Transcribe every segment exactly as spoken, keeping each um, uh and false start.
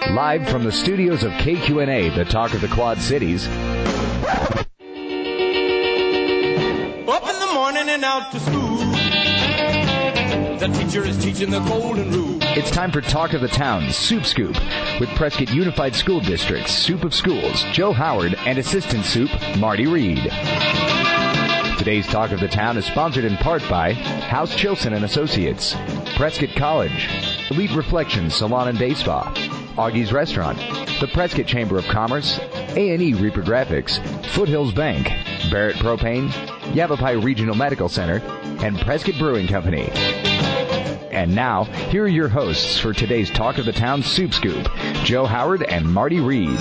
Live from the studios of K Q N A, the talk of the Quad Cities. Up in the morning and out to school. The teacher is teaching the golden rule. It's time for Talk of the Town, Soup Scoop, with Prescott Unified School District's Soup of Schools, Joe Howard, and Assistant Soup, Marty Reed. Today's Talk of the Town is sponsored in part by House Chilson and Associates, Prescott College, Elite Reflections Salon and Day Spa, Augie's Restaurant, the Prescott Chamber of Commerce, A and E Reaper Graphics, Foothills Bank, Barrett Propane, Yavapai Regional Medical Center, and Prescott Brewing Company. And now, here are your hosts for today's Talk of the Town Soup Scoop, Joe Howard and Marty Reed.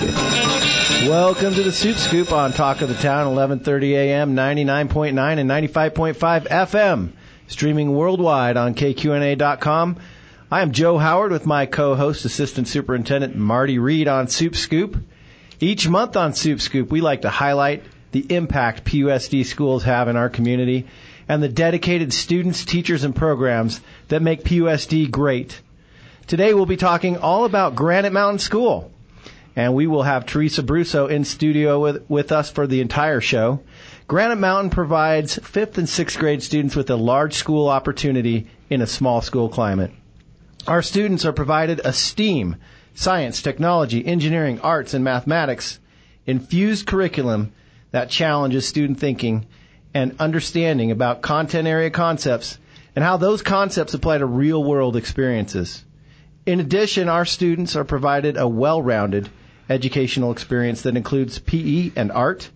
Welcome to the Soup Scoop on Talk of the Town, eleven thirty a.m., ninety-nine point nine and ninety-five point five F M, streaming worldwide on K Q N A dot com. I am Joe Howard with my co-host, Assistant Superintendent Marty Reed on Soup Scoop. Each month on Soup Scoop, we like to highlight the impact P U S D schools have in our community and the dedicated students, teachers, and programs that make P U S D great. Today we'll be talking all about Granite Mountain School, and we will have Teresa Brusso in studio with, with us for the entire show. Granite Mountain provides fifth and sixth grade students with a large school opportunity in a small school climate. Our students are provided a STEAM, science, technology, engineering, arts, and mathematics infused curriculum that challenges student thinking and understanding about content area concepts and how those concepts apply to real-world experiences. In addition, our students are provided a well-rounded educational experience that includes P E and art,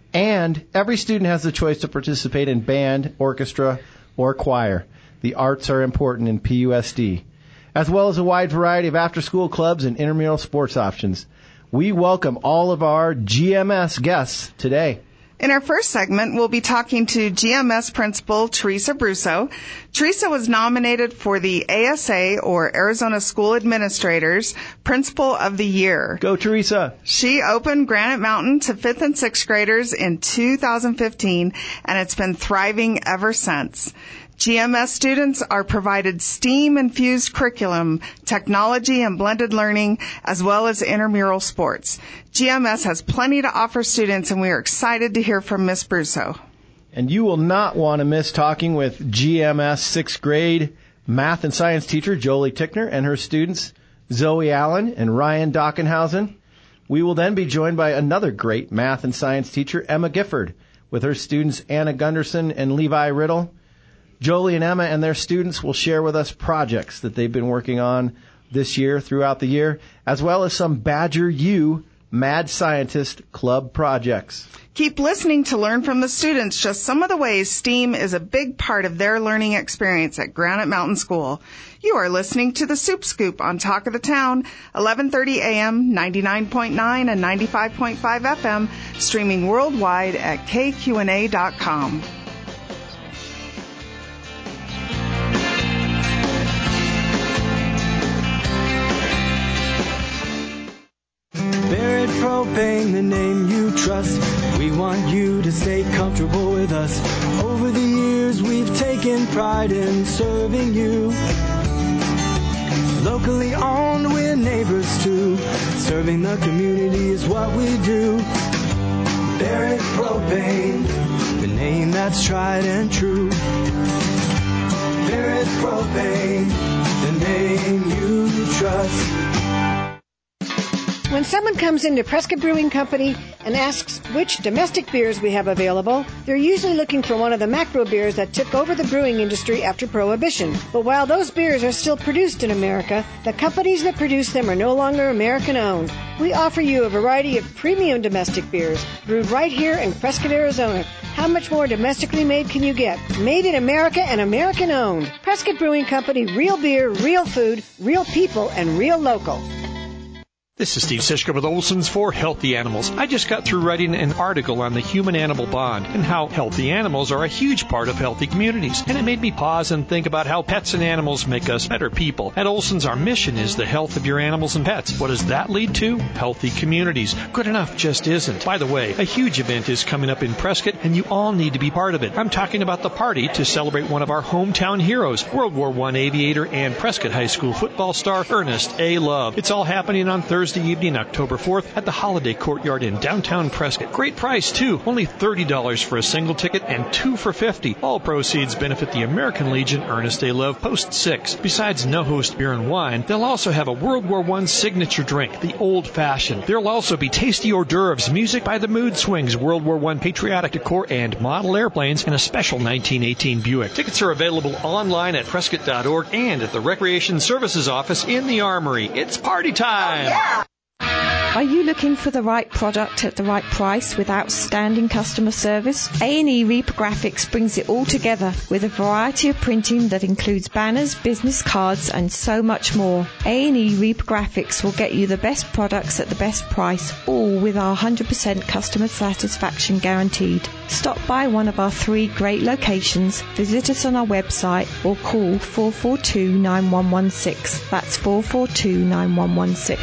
and every student has the choice to participate in band, orchestra, or choir. The arts are important in P U S D, as well as a wide variety of after-school clubs and intramural sports options. We welcome all of our G M S guests today. In our first segment, we'll be talking to G M S Principal Teresa Brusso. Teresa was nominated for the A S A, or Arizona School Administrators, Principal of the Year. Go, Teresa. She opened Granite Mountain to fifth and sixth graders in two thousand fifteen, and it's been thriving ever since. G M S students are provided STEAM-infused curriculum, technology and blended learning, as well as intramural sports. G M S has plenty to offer students, and we are excited to hear from Miz Brusso. And you will not want to miss talking with G M S sixth grade math and science teacher Jolie Tickner and her students Zoe Allen and Ryan Dockenhausen. We will then be joined by another great math and science teacher, Emma Gifford, with her students Anna Gunderson and Levi Riddle. Jolie and Emma and their students will share with us projects that they've been working on this year, throughout the year, as well as some Badger U Mad Scientist Club projects. Keep listening to learn from the students just some of the ways STEAM is a big part of their learning experience at Granite Mountain School. You are listening to the Soup Scoop on Talk of the Town, eleven thirty a.m., ninety-nine point nine and ninety-five point five F M, streaming worldwide at K Q N A dot com. Barrett Propane, the name you trust. We want you to stay comfortable with us. Over the years, we've taken pride in serving you. Locally owned, we're neighbors too. Serving the community is what we do. Barrett Propane, the name that's tried and true. Barrett Propane, the name you trust. When someone comes into Prescott Brewing Company and asks which domestic beers we have available, they're usually looking for one of the macro beers that took over the brewing industry after Prohibition. But while those beers are still produced in America, the companies that produce them are no longer American-owned. We offer you a variety of premium domestic beers brewed right here in Prescott, Arizona. How much more domestically made can you get? Made in America and American-owned. Prescott Brewing Company, real beer, real food, real people, and real local. This is Steve Sischka with Olson's for Healthy Animals. I just got through writing an article on the human-animal bond and how healthy animals are a huge part of healthy communities. And it made me pause and think about how pets and animals make us better people. At Olson's, our mission is the health of your animals and pets. What does that lead to? Healthy communities. Good enough just isn't. By the way, a huge event is coming up in Prescott, and you all need to be part of it. I'm talking about the party to celebrate one of our hometown heroes, World War One aviator and Prescott High School football star Ernest A. Love. It's all happening on Thursday, Thursday evening, October fourth, at the Holiday Courtyard in downtown Prescott. Great price, too. Only thirty dollars for a single ticket and two for fifty dollars. All proceeds benefit the American Legion Ernest A. Love Post six. Besides no-host beer and wine, they'll also have a World War One signature drink, the Old Fashioned. There'll also be tasty hors d'oeuvres, music by the Mood Swings, World War One patriotic decor, and model airplanes, and a special nineteen eighteen Buick. Tickets are available online at prescott dot org and at the Recreation Services Office in the Armory. It's party time! Oh, yeah. Are you looking for the right product at the right price with outstanding customer service? A and E Reprographics brings it all together with a variety of printing that includes banners, business cards, and so much more. A and E Reprographics will get you the best products at the best price, all with our one hundred percent customer satisfaction guaranteed. Stop by one of our three great locations, visit us on our website, or call four four two, nine one one six. That's four four two, nine one one six.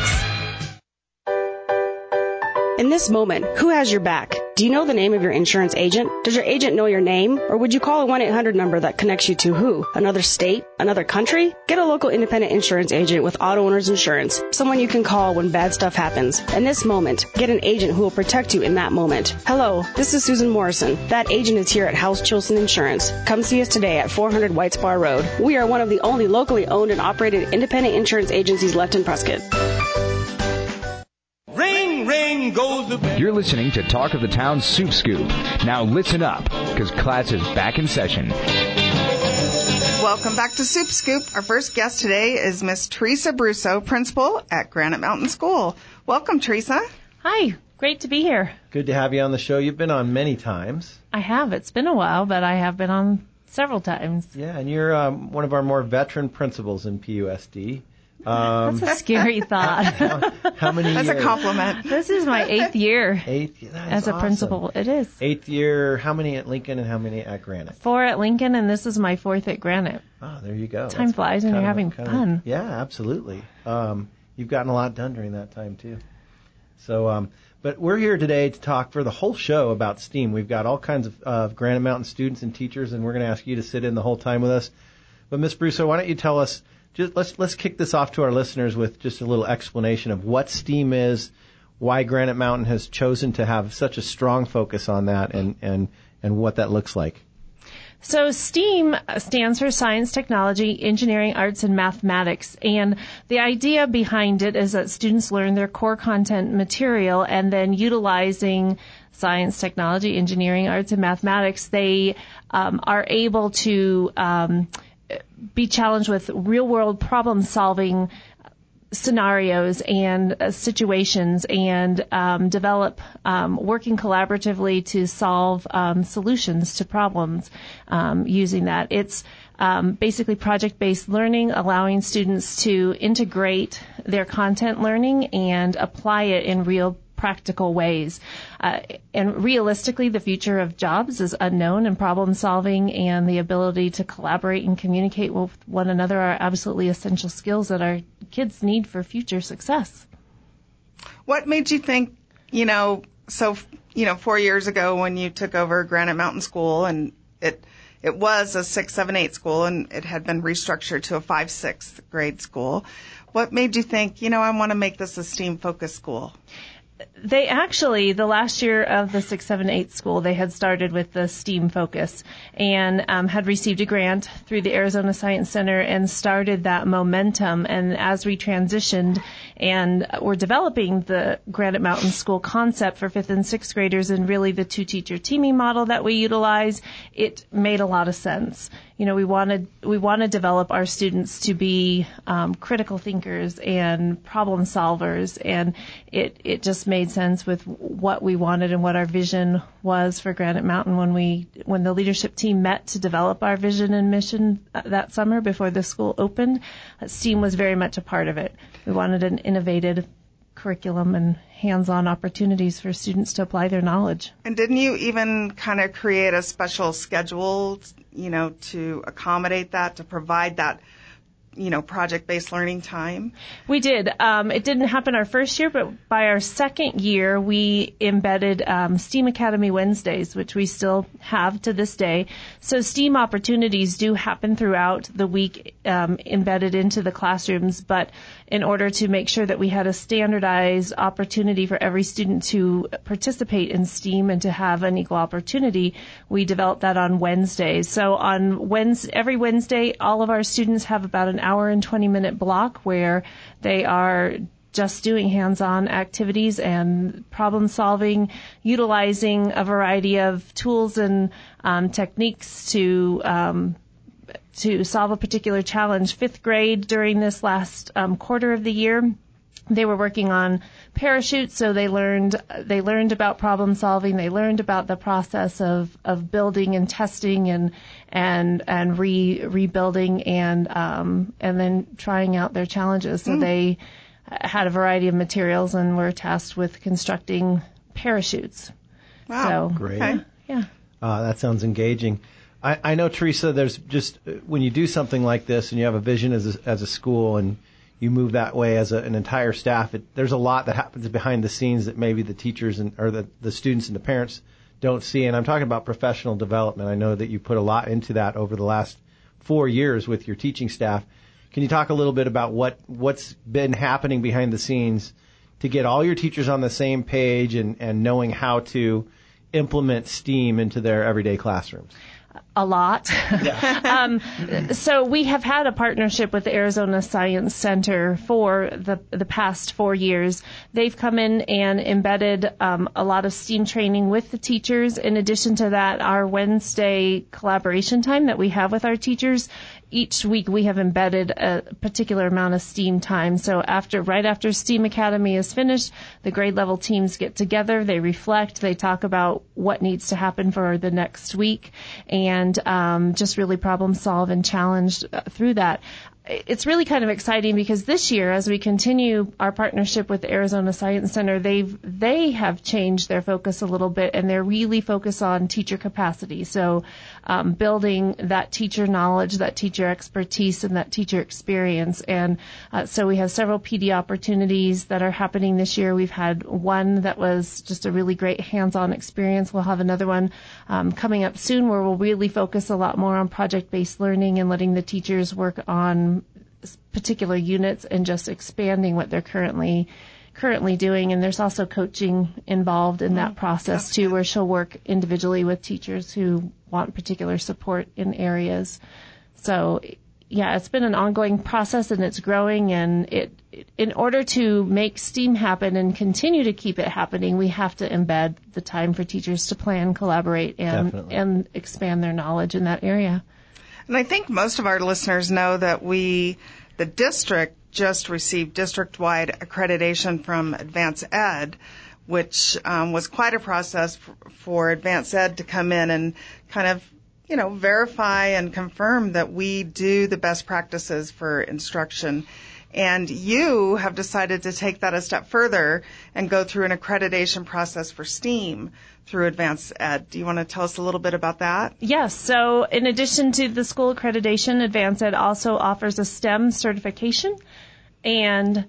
In this moment, who has your back? Do you know the name of your insurance agent? Does your agent know your name? Or would you call a one eight hundred number that connects you to who? Another state? Another country? Get a local independent insurance agent with Auto Owners Insurance. Someone you can call when bad stuff happens. In this moment, get an agent who will protect you in that moment. Hello, this is Susan Morrison. That agent is here at House Chilson Insurance. Come see us today at four hundred White Spar Road. We are one of the only locally owned and operated independent insurance agencies left in Prescott. Ring, ring goes the bell. You're listening to Talk of the Town Soup Scoop. Now listen up, because class is back in session. Welcome back to Soup Scoop. Our first guest today is Miss Teresa Brusso, principal at Granite Mountain School. Welcome, Teresa. Hi. Great to be here. Good to have you on the show. You've been on many times. I have. It's been a while, but I have been on several times. Yeah, and you're um, one of our more veteran principals in P U S D. Um, That's a scary thought. how, how many That's years? a compliment. This is my eighth year Eighth, as a awesome. principal. It is. Eighth year, how many at Lincoln and how many at Granite? Four at Lincoln, and this is my fourth at Granite. Oh, there you go. Time That's flies and you're kind of a- having kind of- fun. yeah, absolutely. Um, you've gotten a lot done during that time, too. So, um, but we're here today to talk for the whole show about STEAM. We've got all kinds of uh, Granite Mountain students and teachers, and we're going to ask you to sit in the whole time with us. But, Miz Brusso, why don't you tell us, just let's let's kick this off to our listeners with just a little explanation of what STEAM is, why Granite Mountain has chosen to have such a strong focus on that, and, and, and what that looks like. So STEAM stands for Science, Technology, Engineering, Arts, and Mathematics. And the idea behind it is that students learn their core content material, and then utilizing science, technology, engineering, arts, and mathematics, they um, are able to um, be challenged with real-world problem-solving scenarios and uh, situations, and um, develop um, working collaboratively to solve um, solutions to problems um, using that. It's um, basically project-based learning, allowing students to integrate their content learning and apply it in real practical ways. Uh, and realistically, the future of jobs is unknown, and problem solving and the ability to collaborate and communicate with one another are absolutely essential skills that our kids need for future success. What made you think, you know, so, you know, four years ago when you took over Granite Mountain School, and it it was a six, seven, eight school, and it had been restructured to a five, sixth grade school. What made you think, you know, I want to make this a STEAM-focused school? They actually, the last year of the six, seven, eight school, they had started with the STEAM focus and um, had received a grant through the Arizona Science Center and started that momentum. And as we transitioned and were developing the Granite Mountain School concept for fifth and sixth graders, and really the two-teacher teaming model that we utilize, it made a lot of sense. You know, we wanted we want to develop our students to be um, critical thinkers and problem solvers, and it it just made sense with what we wanted and what our vision was for Granite Mountain when we when the leadership team met to develop our vision and mission that summer before the school opened. STEAM was very much a part of it. We wanted an innovative curriculum and hands-on opportunities for students to apply their knowledge. And didn't you even kind of create a special schedule, you know, to accommodate that, to provide that, you know, project-based learning time? We did. Um, it didn't happen our first year, but by our second year, we embedded um, STEAM Academy Wednesdays, which we still have to this day. So STEAM opportunities do happen throughout the week um, embedded into the classrooms. But in order to make sure that we had a standardized opportunity for every student to participate in STEAM and to have an equal opportunity, we developed that on Wednesdays. So on Wednesday, every Wednesday, all of our students have about an hour and twenty minute block where they are just doing hands-on activities and problem solving, utilizing a variety of tools and um, techniques to um, to solve a particular challenge. Fifth grade, during this last um, quarter of the year, they were working on parachutes, so they learned they learned about problem solving. They learned about the process of, of building and testing and and and re rebuilding and um, and then trying out their challenges. So mm. they had a variety of materials and were tasked with constructing parachutes. Wow. So, great. Okay. Yeah. Uh, that sounds engaging. I, I know, Teresa, there's just, when you do something like this and you have a vision as a, as a school and you move that way as a, an entire staff, it, there's a lot that happens behind the scenes that maybe the teachers and or the, the students and the parents don't see. And I'm talking about professional development. I know that you put a lot into that over the last four years with your teaching staff. Can you talk a little bit about what, what's been happening behind the scenes to get all your teachers on the same page and, and knowing how to implement STEAM into their everyday classrooms? A lot. um, so we have had a partnership with the Arizona Science Center for the the past four years. They've come in and embedded um, a lot of STEAM training with the teachers. In addition to that, our Wednesday collaboration time that we have with our teachers, each week we have embedded a particular amount of STEAM time. So after, right after STEAM Academy is finished, the grade level teams get together, they reflect, they talk about what needs to happen for the next week, and um, just really problem solve and challenge through that. It's really kind of exciting because this year, as we continue our partnership with the Arizona Science Center, they've they have changed their focus a little bit, and they're really focused on teacher capacity. So um, building that teacher knowledge, that teacher expertise, and that teacher experience. And uh, so we have several P D opportunities that are happening this year. We've had one that was just a really great hands-on experience. We'll have another one um, coming up soon where we'll really focus a lot more on project-based learning and letting the teachers work on particular units and just expanding what they're currently currently doing. And there's also coaching involved in that process too, where she'll work individually with teachers who want particular support in areas. So yeah, it's been an ongoing process and it's growing, and it in order to make STEAM happen and continue to keep it happening, we have to embed the time for teachers to plan, collaborate, and Definitely. and expand their knowledge in that area. And I think most of our listeners know that we, the district, just received district-wide accreditation from Advance Ed, which um, was quite a process for, for Advance Ed to come in and kind of, you know, verify and confirm that we do the best practices for instruction. And you have decided to take that a step further and go through an accreditation process for STEAM through Advance Ed. Do you want to tell us a little bit about that? Yes. So in addition to the school accreditation, Advance Ed also offers a STEM certification, and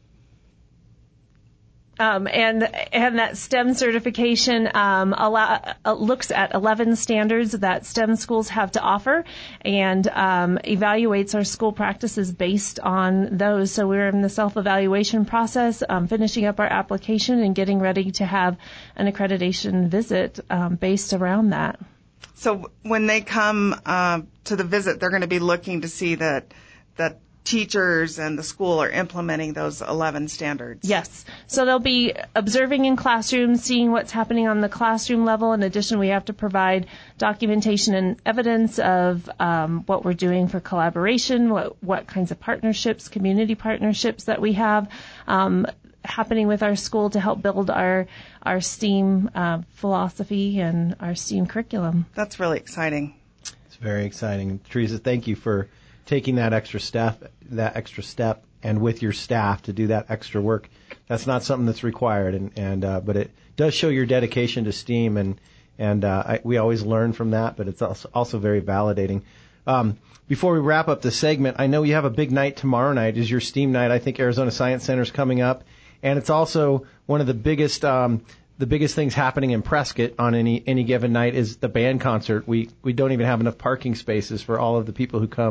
Um, and and that STEM certification um, allow, uh, looks at eleven standards that STEM schools have to offer, and um, evaluates our school practices based on those. So we're in the self-evaluation process, um, finishing up our application and getting ready to have an accreditation visit um, based around that. So when they come uh, to the visit, they're going to be looking to see that that teachers and the school are implementing those eleven standards. Yes. So they'll be observing in classrooms, seeing what's happening on the classroom level. In addition, we have to provide documentation and evidence of um, what we're doing for collaboration, what, what kinds of partnerships, community partnerships that we have um, happening with our school to help build our, our STEAM uh, philosophy and our STEAM curriculum. That's really exciting. It's very exciting. Teresa, thank you for taking that extra step, that extra step, and with your staff to do that extra work. That's not something that's required, and, and uh, but it does show your dedication to STEAM, and and uh, I, we always learn from that. But it's also, also very validating. Um, before we wrap up the segment, I know you have a big night tomorrow night. Is your STEAM night? I think Arizona Science Center is coming up, and it's also one of the biggest. Um, The biggest things happening in Prescott on any any given night is the band concert. We we don't even have enough parking spaces for all of the people who come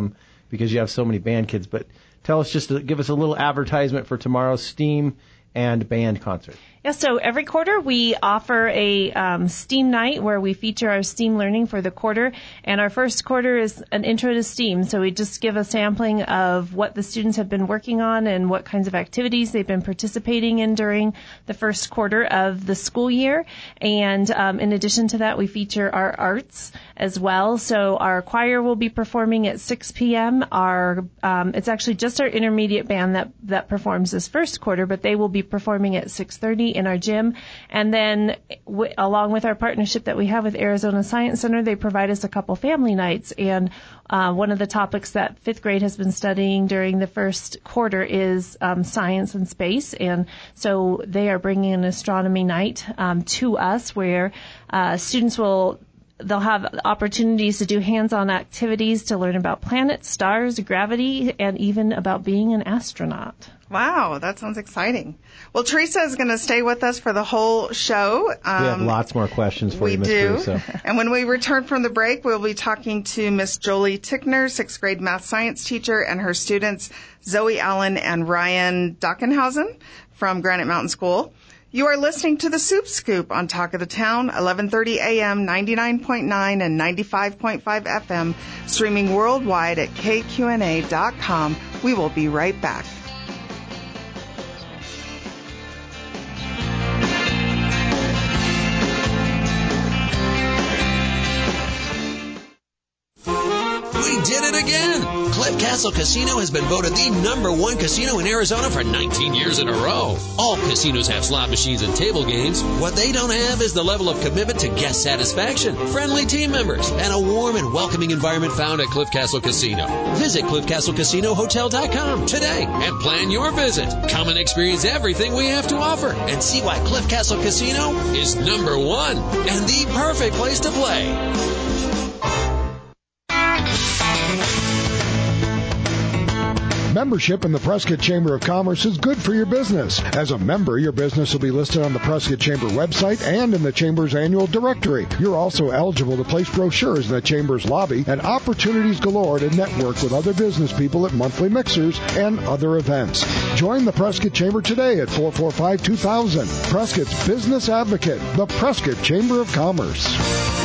because you have so many band kids. But tell us, just to give us a little advertisement for tomorrow's STEAM and band concert. Yeah, so every quarter we offer a um, STEAM night where we feature our STEAM learning for the quarter. And our first quarter is an intro to STEAM. So we just give a sampling of what the students have been working on and what kinds of activities they've been participating in during the first quarter of the school year. And um, in addition to that, we feature our arts as well. So our choir will be performing at six p.m. Our um, it's actually just our intermediate band that, that performs this first quarter, but they will be performing at six thirty in our gym. And then w- along with our partnership that we have with Arizona Science Center, they provide us a couple family nights. And uh, one of the topics that fifth grade has been studying during the first quarter is um, science and space. And so they are bringing an astronomy night um, to us where uh, students will They'll have opportunities to do hands-on activities to learn about planets, stars, gravity, and even about being an astronaut. Wow, that sounds exciting. Well, Teresa is going to stay with us for the whole show. Um, we have lots more questions for we you, Miss do. Teresa. And when we return from the break, we'll be talking to Miss Jolie Tickner, sixth grade math science teacher, and her students Zoe Allen and Ryan Dockenhausen from Granite Mountain School. You are listening to the Soup Scoop on Talk of the Town, eleven thirty a.m., ninety-nine point nine and ninety-five point five F M, streaming worldwide at K Q N A dot com. We will be right back. We did it again! Cliff Castle Casino has been voted the number one casino in Arizona for nineteen years in a row. All casinos have slot machines and table games. What they don't have is the level of commitment to guest satisfaction, friendly team members, and a warm and welcoming environment found at Cliff Castle Casino. Visit cliff castle casino hotel dot com today and plan your visit. Come and experience everything we have to offer and see why Cliff Castle Casino is number one and the perfect place to play. Membership in the Prescott Chamber of Commerce is good for your business. As a member, your business will be listed on the Prescott Chamber website and in the Chamber's annual directory. You're also eligible to place brochures in the Chamber's lobby and opportunities galore to network with other business people at monthly mixers and other events. Join the Prescott Chamber today at four four five, two thousand. Prescott's Business Advocate, the Prescott Chamber of Commerce.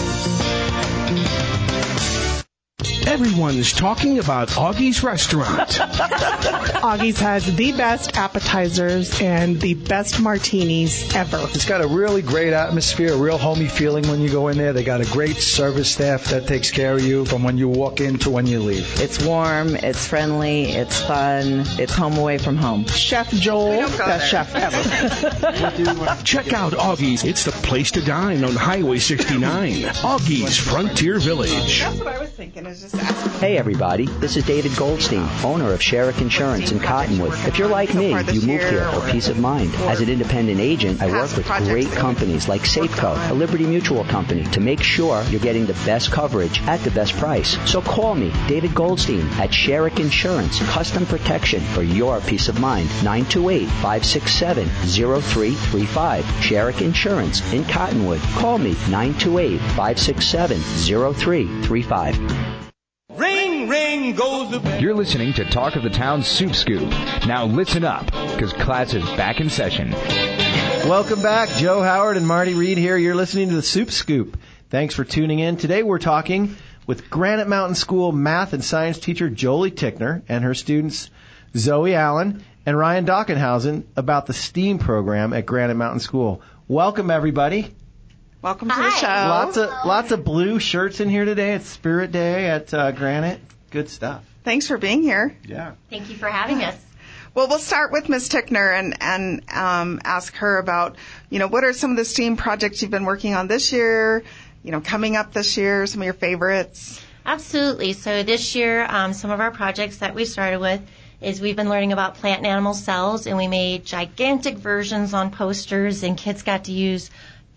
Everyone's talking about Augie's Restaurant. Augie's has the best appetizers and the best martinis ever. It's got a really great atmosphere, a real homey feeling when you go in there. They got a great service staff that takes care of you from when you walk in to when you leave. It's warm, it's friendly, it's fun, it's home away from home. Chef Joel, best chef ever. Check out Augie's. It's the place to dine on Highway sixty-nine. Augie's Frontier Village. That's what I was thinking, is just Hey everybody, this is David Goldstein, owner of Sherrick Insurance in Cottonwood. If you're like me, you moved here for peace of mind. As an independent agent, I work with great companies like Safeco, a Liberty Mutual company, to make sure you're getting the best coverage at the best price. So call me, David Goldstein, at Sherrick Insurance, custom protection for your peace of mind. nine two eight, five six seven, zero three three five. Sherrick Insurance in Cottonwood. Call me, nine two eight, five six seven, zero three three five. Ring, ring goes the bell. You're listening to Talk of the Town Soup Scoop. Now listen up, because class is back in session. Welcome back. Joe Howard and Marty Reed here. You're listening to the Soup Scoop. Thanks for tuning in. Today we're talking with Granite Mountain School math and science teacher Jolie Tickner and her students Zoe Allen and Ryan Dockenhausen about the STEAM program at Granite Mountain School. Welcome, everybody. Welcome to the show. Lots of lots of blue shirts in here today. It's Spirit Day at uh, Granite. Good stuff. Thanks for being here. Yeah. Thank you for having us. Well, we'll start with Miz Tickner and and um, ask her about, you know, what are some of the STEAM projects you've been working on this year, you know, coming up this year, some of your favorites. Absolutely. So this year, um, some of our projects that we started with is we've been learning about plant and animal cells, and we made gigantic versions on posters, and kids got to use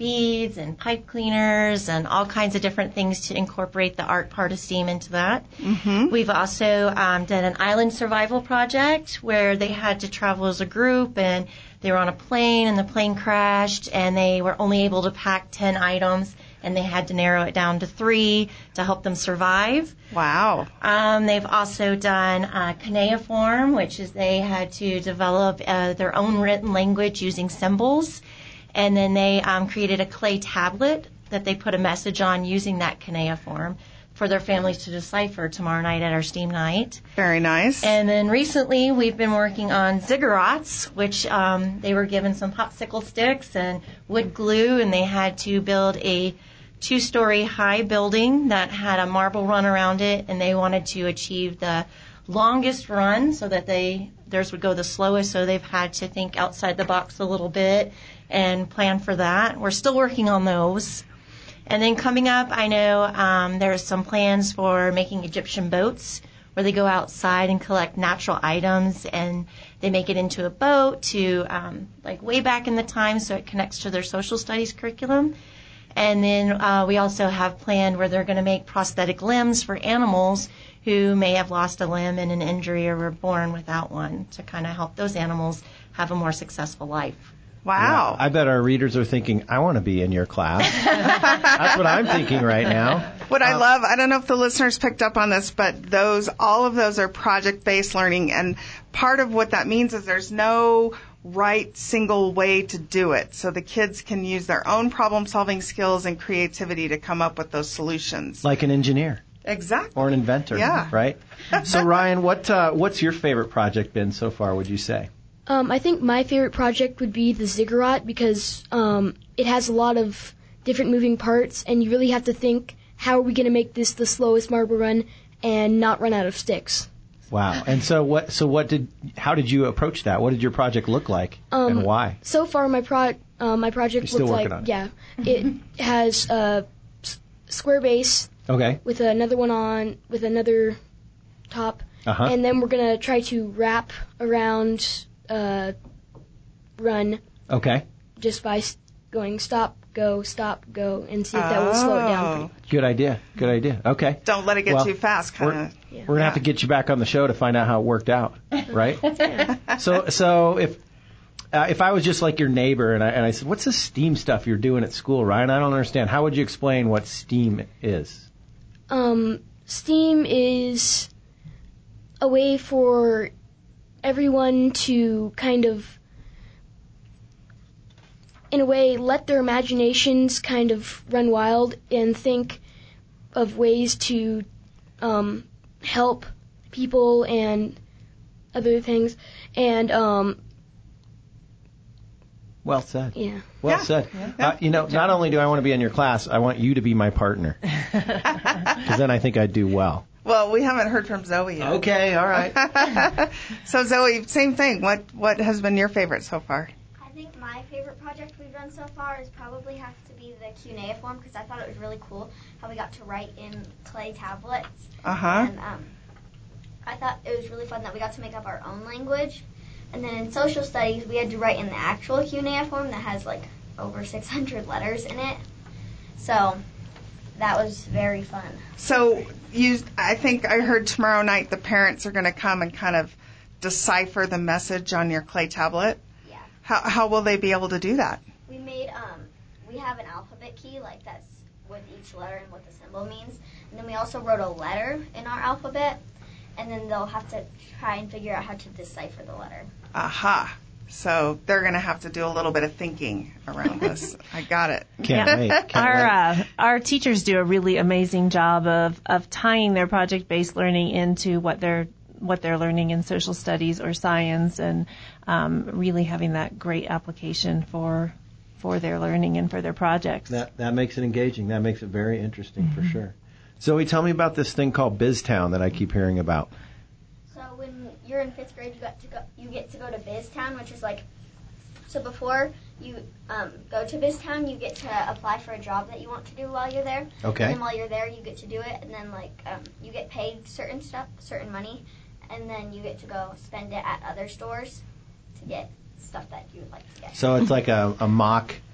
beads and pipe cleaners and all kinds of different things to incorporate the art part of STEAM into that. Mm-hmm. We've also um, done an island survival project where they had to travel as a group, and they were on a plane, and the plane crashed, and they were only able to pack ten items, and they had to narrow it down to three to help them survive. Wow. Um, they've also done uh, cuneiform, which is they had to develop uh, their own written language using symbols. And then they um, created a clay tablet that they put a message on using that cuneiform for their families to decipher tomorrow night at our STEAM night. Very nice. And then recently we've been working on ziggurats, which um, they were given some popsicle sticks and wood glue, and they had to build a two-story high building that had a marble run around it, and they wanted to achieve the longest run so that they theirs would go the slowest, so they've had to think outside the box a little bit and plan for that. We're still working on those. And then coming up, I know um, there's some plans for making Egyptian boats where they go outside and collect natural items, and they make it into a boat to, um, like, way back in the time, so it connects to their social studies curriculum. And then uh, we also have planned where they're going to make prosthetic limbs for animals who may have lost a limb in an injury or were born without one, to kind of help those animals have a more successful life. Wow. Yeah, I bet our readers are thinking, I want to be in your class. That's what I'm thinking right now. What I Uh, love, I don't know if the listeners picked up on this, but those, all of those are project-based learning, and part of what that means is there's no right single way to do it. So the kids can use their own problem-solving skills and creativity to come up with those solutions. Like an engineer. Exactly. Or an inventor. Yeah. Right? So, Ryan, what uh, what's your favorite project been so far, would you say? Um, I think my favorite project would be the ziggurat because um, it has a lot of different moving parts, and you really have to think, how are we going to make this the slowest marble run and not run out of sticks? Wow. And so what So what did? How did you approach that? What did your project look like, Um, and why? So far, my pro uh, my project You're still looks working like on it. yeah, it has a s- square base Okay. with another one on with another top, Uh-huh. and then we're gonna try to wrap around uh, run Okay. just by s- going stop, go, stop, go, and see if that will slow it down. pretty much. Good idea. Good idea. Okay. Don't let it get Well, too fast, kind We're, of. we're gonna have to get you back on the show to find out how it worked out, right? So, so if uh, if I was just like your neighbor and I and I said, "What's this STEAM stuff you're doing at school, Ryan? I don't understand." How would you explain what STEAM is? Um, STEAM is a way for everyone to kind of, in a way, let their imaginations kind of run wild and think of ways to um, help people and other things. And, um, Well said. yeah. Well Yeah. said. Yeah. Uh, you know, not only do I want to be in your class, I want you to be my partner, because then I think I'd do well. Well, we haven't heard from Zoe yet. Okay, all right. So, Zoe, same thing. What what has been your favorite so far? I think my favorite project we've done so far is probably have to be the cuneiform because I thought it was really cool how we got to write in clay tablets. Uh-huh. And um, I thought it was really fun that we got to make up our own language. And then in social studies, we had to write in the actual cuneiform that has like over six hundred letters in it. So that was very fun. So, you, I think I heard tomorrow night the parents are going to come and kind of decipher the message on your clay tablet. Yeah. How how will they be able to do that? We made, um, we have an alphabet key, like that's with each letter and what the symbol means. And then we also wrote a letter in our alphabet, and then they'll have to try and figure out how to decipher the letter. Aha. So they're going to have to do a little bit of thinking around this. I got it. Can't Yeah. wait. Can't our wait. uh, our teachers do a really amazing job of of tying their project based learning into what they're what they're learning in social studies or science, and um, really having that great application for for their learning and for their projects. That that makes it engaging. That makes it very interesting for sure. Zoe, tell me about this thing called BizTown that I keep hearing about. So when you're in fifth grade, you got to go. You get to go to BizTown, which is like. So before you um, go to BizTown, you get to apply for a job that you want to do while you're there. Okay. And then while you're there, you get to do it, and then like um, you get paid certain stuff, certain money, and then you get to go spend it at other stores to get stuff that you would like to get. So it's like a, a mock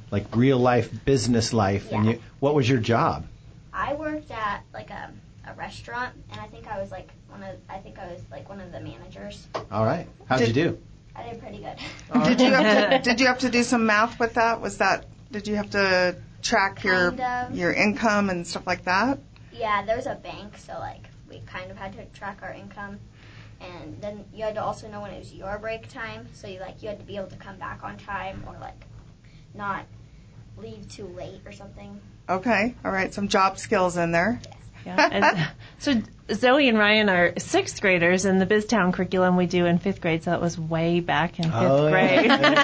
like real life, business life. Yeah. And you, what was your job? I worked at like a, a restaurant, and I think I was like one of I think I was like one of the managers. All right. How'd Did- you do? I did pretty good. Did you have to Did you have to do some math with that? Was that Did you have to track your Kind of. your income and stuff like that? Yeah, there was a bank, so like we kind of had to track our income, and then you had to also know when it was your break time. So you like you had to be able to come back on time or like not leave too late or something. Okay. All right. Some job skills in there. Yeah. And so Zoe and Ryan are sixth graders, and the BizTown curriculum we do in fifth grade, so that was way back in fifth Oh, grade.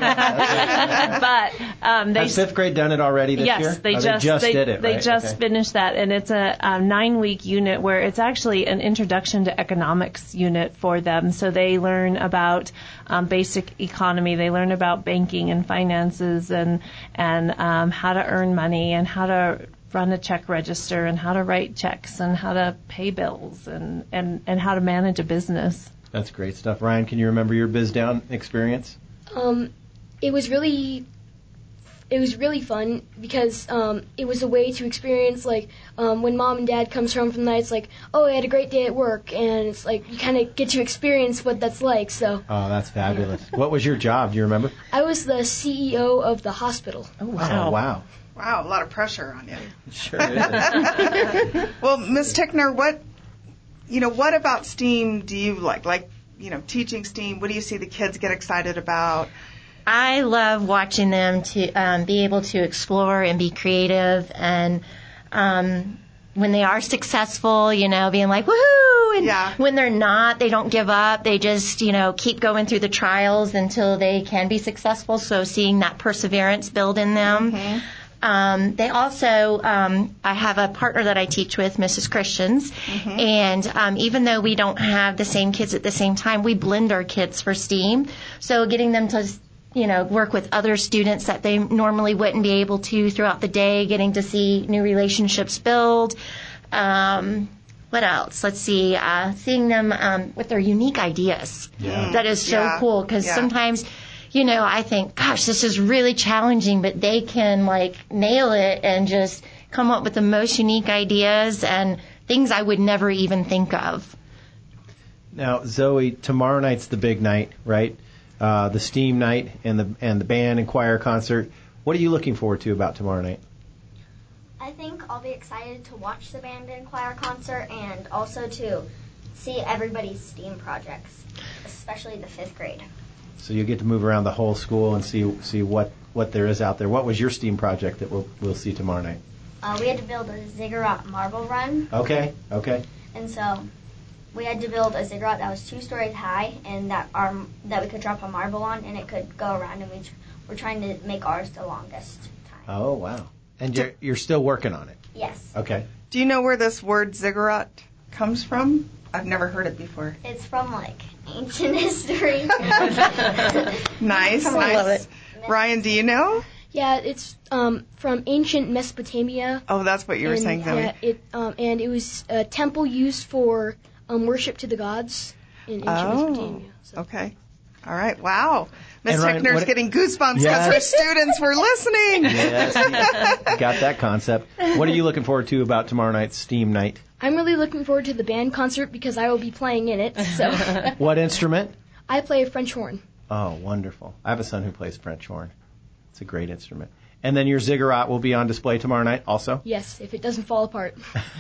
yeah. but um, they Has fifth grade done it already this yes, year? they Oh, just they just they, did it, They right? just Okay. finished that, and it's a, a nine-week unit where it's actually an introduction to economics unit for them. So they learn about um, basic economy, they learn about banking and finances, and and um, how to earn money and how to run a check register and how to write checks and how to pay bills and, and, and how to manage a business. That's great stuff. Ryan, can you remember your BizDown experience? Um, it was really, it was really fun because um, it was a way to experience like um, when mom and dad comes home from the night. It's like, oh, I had a great day at work, and it's like you kind of get to experience what that's like. So Oh, that's fabulous. What was your job? Do you remember? I was the C E O of the hospital. Oh Oh, wow. Wow, a lot of pressure on you. Sure is. Well, Miz Tickner, what you know, what about STEAM do you like? Like, you know, teaching STEAM, what do you see the kids get excited about? I love watching them to um, be able to explore and be creative, and um, when they are successful, you know, being like, woohoo! And Yeah. when they're not, they don't give up. They just, you know, keep going through the trials until they can be successful. So seeing that perseverance build in them. Mm-hmm. Um, they also, um, I have a partner that I teach with, Missus Christians, Mm-hmm. and um, even though we don't have the same kids at the same time, we blend our kids for STEAM. So getting them to, you know, work with other students that they normally wouldn't be able to throughout the day, getting to see new relationships build. Um, what else? Let's see, uh, seeing them um, with their unique ideas. Yeah. That is so Yeah. cool because Yeah. sometimes, you know, I think, gosh, this is really challenging, but they can like nail it and just come up with the most unique ideas and things I would never even think of. Now, Zoe, tomorrow night's the big night, right? Uh, the STEAM night and the and the band and choir concert. What are you looking forward to about tomorrow night? I think I'll be excited to watch the band and choir concert and also to see everybody's STEAM projects, especially the fifth grade. So you'll get to move around the whole school and see see what, what there is out there. What was your STEAM project that we'll we'll see tomorrow night? Uh, we had to build a ziggurat marble run, Okay, okay. and so we had to build a ziggurat that was two stories high and that our that we could drop a marble on and it could go around, and we tr- we're trying to make ours the longest time. Oh, wow. And you're, you're still working on it? Yes. Okay. Do you know where this word ziggurat comes from? I've never heard it before. It's from like ancient history. Nice, I nice. love it. Ryan, do you know? Yeah, it's um, from ancient Mesopotamia. Oh, that's what you were and, saying, Zoe. Yeah, it um, and it was a temple used for um, worship to the gods in ancient Oh, Mesopotamia. okay. All right. Wow. Miss And Ryan, Tickner's what- getting goosebumps because Yes. her students were listening. Yes, you got that concept. What are you looking forward to about tomorrow night's STEAM night? I'm really looking forward to the band concert because I will be playing in it. So What instrument? I play a French horn. Oh, wonderful. I have a son who plays French horn. It's a great instrument. And then your ziggurat will be on display tomorrow night also? Yes, if it doesn't fall apart.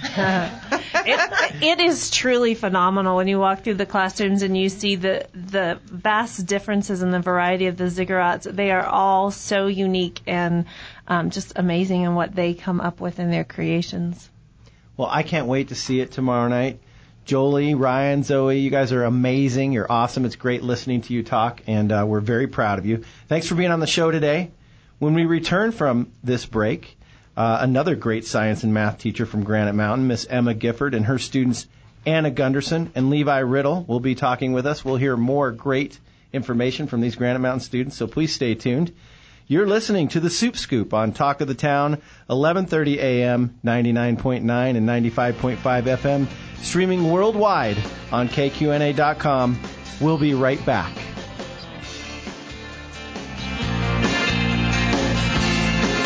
it, it is truly phenomenal when you walk through the classrooms and you see the the vast differences in the variety of the ziggurats. They are all so unique and um, just amazing in what they come up with in their creations. Well, I can't wait to see it tomorrow night. Jolie, Ryan, Zoe, you guys are amazing. You're awesome. It's great listening to you talk, and uh, we're very proud of you. Thanks for being on the show today. When we return from this break, uh, another great science and math teacher from Granite Mountain, Miss Emma Gifford, and her students Anna Gunderson and Levi Riddle will be talking with us. We'll hear more great information from these Granite Mountain students, so please stay tuned. You're listening to the Soup Scoop on Talk of the Town, eleven thirty a.m., ninety-nine point nine and ninety-five point five F M, streaming worldwide on K Q N A dot com. We'll be right back.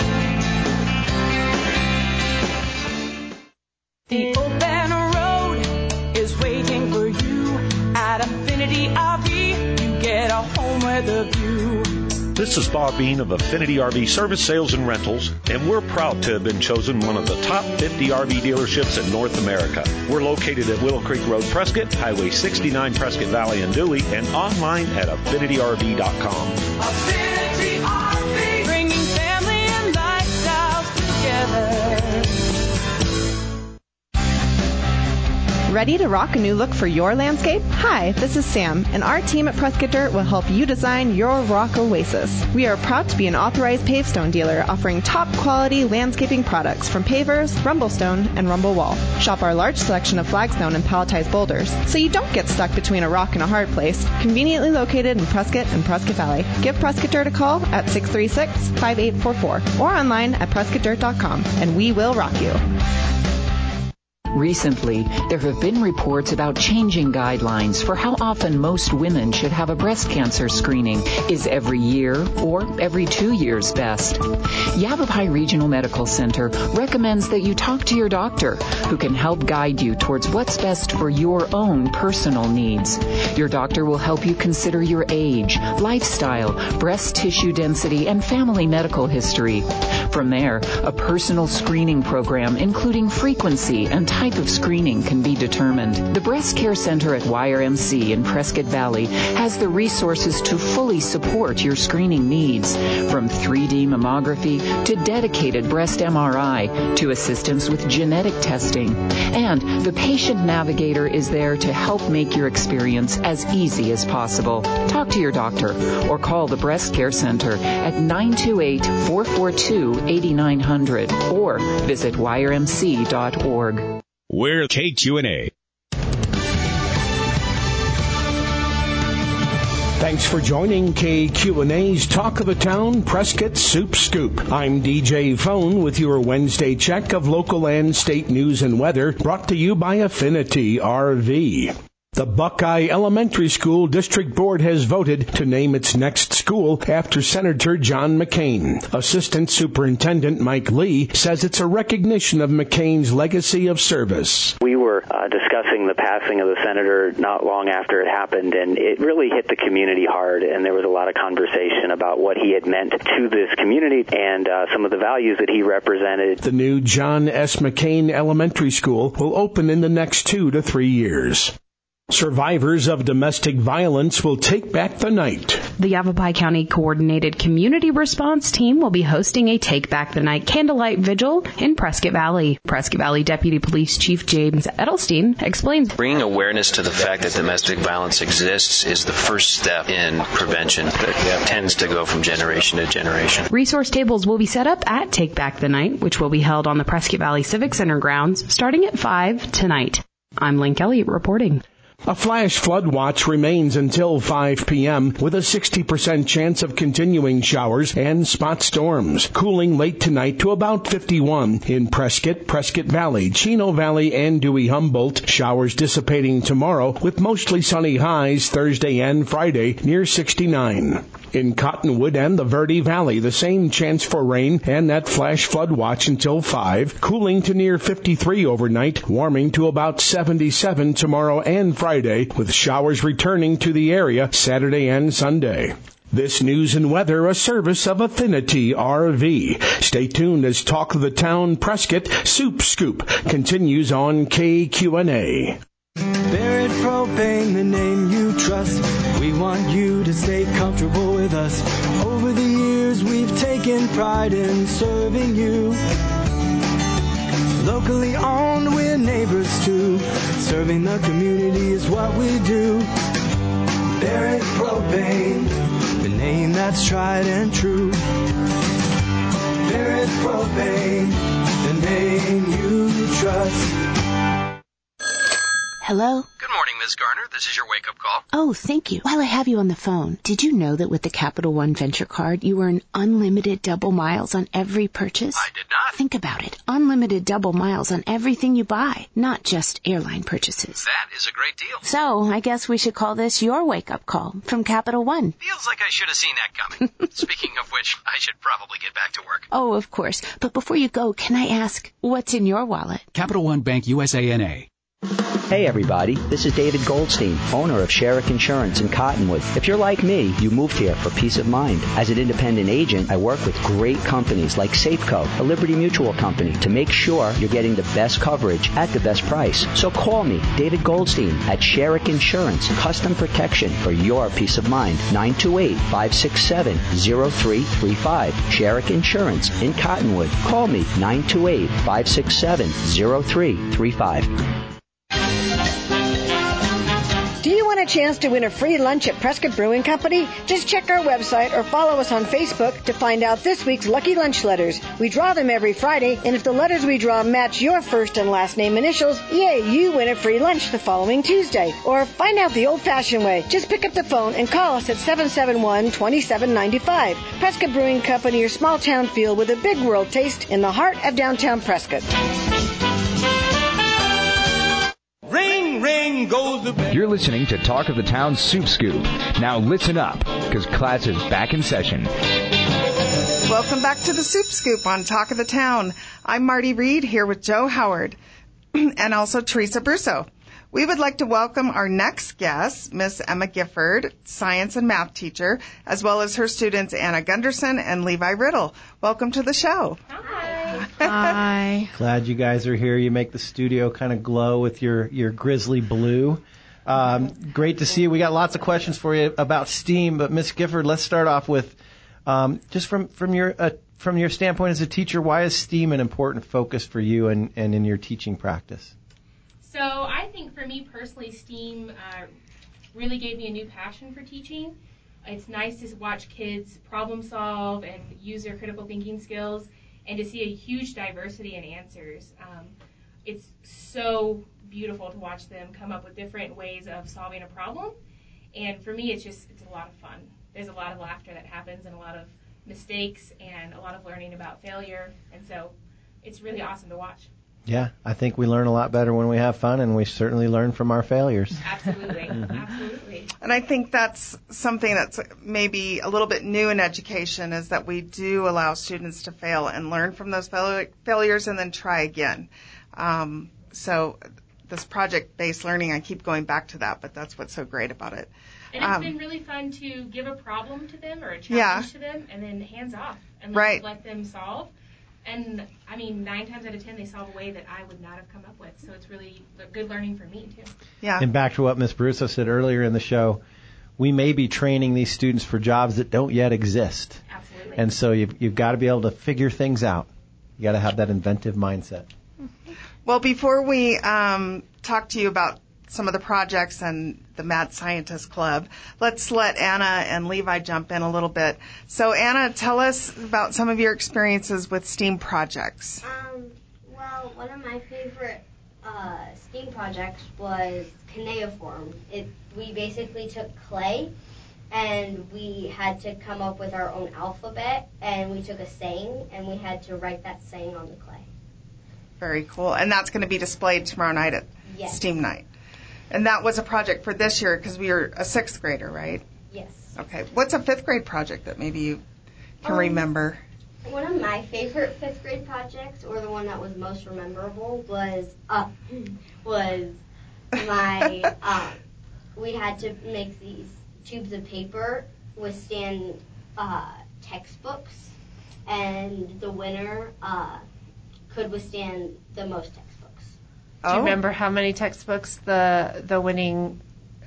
The open road is waiting for you at Affinity R V. You get a home with a view. This is Bob Bean of Affinity R V Service, Sales, and Rentals, and we're proud to have been chosen one of the top fifty R V dealerships in North America. We're located at Willow Creek Road, Prescott, Highway sixty-nine, Prescott Valley, and Dewey, and online at affinity R V dot com. Affinity R V, bringing family and lifestyles together. Ready to rock a new look for your landscape? Hi, this is Sam, and our team at Prescott Dirt will help you design your rock oasis. We are proud to be an authorized pavestone dealer offering top quality landscaping products from pavers, Rumblestone, and Rumble Wall. Shop our large selection of flagstone and palletized boulders so you don't get stuck between a rock and a hard place, conveniently located in Prescott and Prescott Valley. Give Prescott Dirt a call at six three six, five eight four four or online at prescott dirt dot com, and we will rock you. Recently, there have been reports about changing guidelines for how often most women should have a breast cancer screening. Is every year or every two years best? Yavapai Regional Medical Center recommends that you talk to your doctor, who can help guide you towards what's best for your own personal needs. Your doctor will help you consider your age, lifestyle, breast tissue density, and family medical history. From there, a personal screening program, including frequency and type of screening, can be determined. The Breast Care Center at Y R M C in Prescott Valley has the resources to fully support your screening needs, from three D mammography to dedicated breast M R I to assistance with genetic testing. And the patient navigator is there to help make your experience as easy as possible. Talk to your doctor or call the Breast Care Center at nine two eight, four four two, eight nine zero zero or visit y r m c dot org. We're K Q N A. Thanks for joining K Q N A's Talk of the Town Prescott Soup Scoop. I'm D J Phone with your Wednesday check of local and state news and weather, brought to you by Affinity R V. The Buckeye Elementary School District Board has voted to name its next school after Senator John McCain. Assistant Superintendent Mike Lee says it's a recognition of McCain's legacy of service. We were uh, discussing the passing of the senator not long after it happened, and it really hit the community hard, and there was a lot of conversation about what he had meant to this community and uh, some of the values that he represented. The new John S. McCain Elementary School will open in the next two to three years. Survivors of domestic violence will take back the night. The Yavapai County Coordinated Community Response Team will be hosting a Take Back the Night candlelight vigil in Prescott Valley. Prescott Valley Deputy Police Chief James Edelstein explains. Bringing awareness to the fact that domestic violence exists is the first step in prevention that tends to go from generation to generation. Resource tables will be set up at Take Back the Night, which will be held on the Prescott Valley Civic Center grounds starting at five tonight. I'm Link Elliott reporting. A flash flood watch remains until five p.m. with a sixty percent chance of continuing showers and spot storms, cooling late tonight to about fifty-one in Prescott, Prescott Valley, Chino Valley, and Dewey-Humboldt. Showers dissipating tomorrow with mostly sunny highs Thursday and Friday near sixty-nine. In Cottonwood and the Verde Valley, the same chance for rain and that flash flood watch until five, cooling to near fifty-three overnight, warming to about seventy-seven tomorrow and Friday, with showers returning to the area Saturday and Sunday. This news and weather, a service of Affinity R V. Stay tuned as Talk of the Town Prescott Soup Scoop continues on K Q N A. Barrett Propane, the name you trust. We want you to stay comfortable with us. Over the years, we've taken pride in serving you. Locally owned, we're neighbors too. Serving the community is what we do. Barrett Propane, the name that's tried and true. Barrett Propane, the name you trust. Hello? Good morning, Miz Garner. This is your wake-up call. Oh, thank you. While I have you on the phone, did you know that with the Capital One Venture Card, you earn unlimited double miles on every purchase? I did not. Think about it. Unlimited double miles on everything you buy, not just airline purchases. That is a great deal. So, I guess we should call this your wake-up call from Capital One. Feels like I should have seen that coming. Speaking of which, I should probably get back to work. Oh, of course. But before you go, can I ask, what's in your wallet? Capital One Bank U S A N A. Hey everybody, this is David Goldstein, owner of Sherrick Insurance in Cottonwood. If you're like me, you moved here for peace of mind. As an independent agent, I work with great companies like Safeco, a Liberty Mutual company, to make sure you're getting the best coverage at the best price. So call me, David Goldstein, at Sherrick Insurance, custom protection for your peace of mind. nine two eight, five six seven, zero three three five. Sherrick Insurance in Cottonwood. Call me, nine two eight, five six seven, zero three three five. Do you want a chance to win a free lunch at Prescott Brewing Company? Just check our website or follow us on Facebook to find out this week's lucky lunch letters. We draw them every Friday, and if the letters we draw match your first and last name initials, yay, you win a free lunch the following Tuesday. Or find out the old-fashioned way. Just pick up the phone and call us at seven seven one, two seven nine five. Prescott Brewing Company, your small-town feel with a big world taste in the heart of downtown Prescott. Ring, ring goes the bell. You're listening to Talk of the Town Soup Scoop. Now listen up, because class is back in session. Welcome back to the Soup Scoop on Talk of the Town. I'm Marty Reed here with Joe Howard and also Teresa Brusso. We would like to welcome our next guest, Miss Emma Gifford, science and math teacher, as well as her students Anna Gunderson and Levi Riddle. Welcome to the show. Hi. Hi. Glad you guys are here. You make the studio kind of glow with your, your grizzly blue. Um, great to see you. We got lots of questions for you about STEAM, but Miss Gifford, let's start off with um, just from from your uh, from your standpoint as a teacher, why is STEAM an important focus for you and, and in your teaching practice? So I think for me personally, STEAM uh, really gave me a new passion for teaching. It's nice to watch kids problem solve and use their critical thinking skills and to see a huge diversity in answers. Um, it's so beautiful to watch them come up with different ways of solving a problem. And for me, it's just, it's a lot of fun. There's a lot of laughter that happens and a lot of mistakes and a lot of learning about failure. And so it's really awesome to watch. Yeah, I think we learn a lot better when we have fun, and we certainly learn from our failures. Absolutely, mm-hmm. Absolutely. And I think that's something that's maybe a little bit new in education, is that we do allow students to fail and learn from those fail- failures and then try again. Um, so this project-based learning, I keep going back to that, but that's what's so great about it. And it's um, been really fun to give a problem to them or a challenge yeah. to them and then hands off and right. let them solve. And, I mean, nine times out of ten, they solve a way that I would not have come up with. So it's really good learning for me, too. Yeah. And back to what Miz Brusso said earlier in the show, we may be training these students for jobs that don't yet exist. Absolutely. And so you've, you've got to be able to figure things out. You got to have that inventive mindset. Well, before we um, talk to you about some of the projects and the Mad Scientist Club, let's let Anna and Levi jump in a little bit. So, Anna, tell us about some of your experiences with STEAM projects. Um, well, one of my favorite uh, STEAM projects was cuneiform. It we basically took clay and we had to come up with our own alphabet, and we took a saying and we had to write that saying on the clay. Very cool. And that's going to be displayed tomorrow night at yes. STEAM night. And that was a project for this year because we are a sixth grader, right? Yes. Okay. What's a fifth grade project that maybe you can um, remember? One of my favorite fifth grade projects, or the one that was most memorable, was uh, was my um, we had to make these tubes of paper withstand uh, textbooks, and the winner uh, could withstand the most textbooks. Do you remember how many textbooks the the winning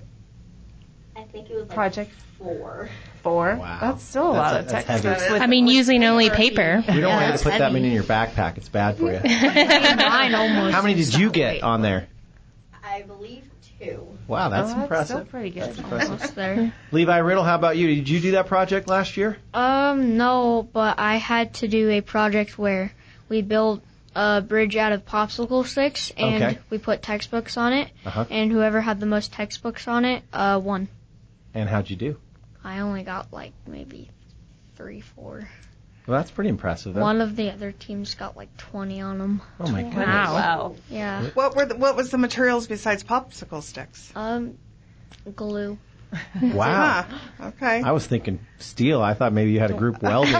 I think it was like project? Four. Four? Wow. That's still a That's lot a- of that's textbooks. heavy. with- I mean, using only paper. We don't Yeah, want you to that's put that heavy. many in your backpack. It's bad for you. Mine almost How many did you get on there? I believe two. Wow, that's Oh, that's impressive. still pretty good. That's impressive. Almost there. Levi Riddle, how about you? Did you do that project last year? Um, no, but I had to do a project where we built a bridge out of popsicle sticks, and Okay. we put textbooks on it, Uh-huh. and whoever had the most textbooks on it uh, won. And how'd you do? I only got like maybe three, four. Well, that's pretty impressive. Though. One of the other teams got like twenty on them. Oh my goodness. Wow. Yeah. What were the, what was the materials besides popsicle sticks? Um, glue. Wow. Huh. Okay. I was thinking steel. I thought maybe you had a group welding.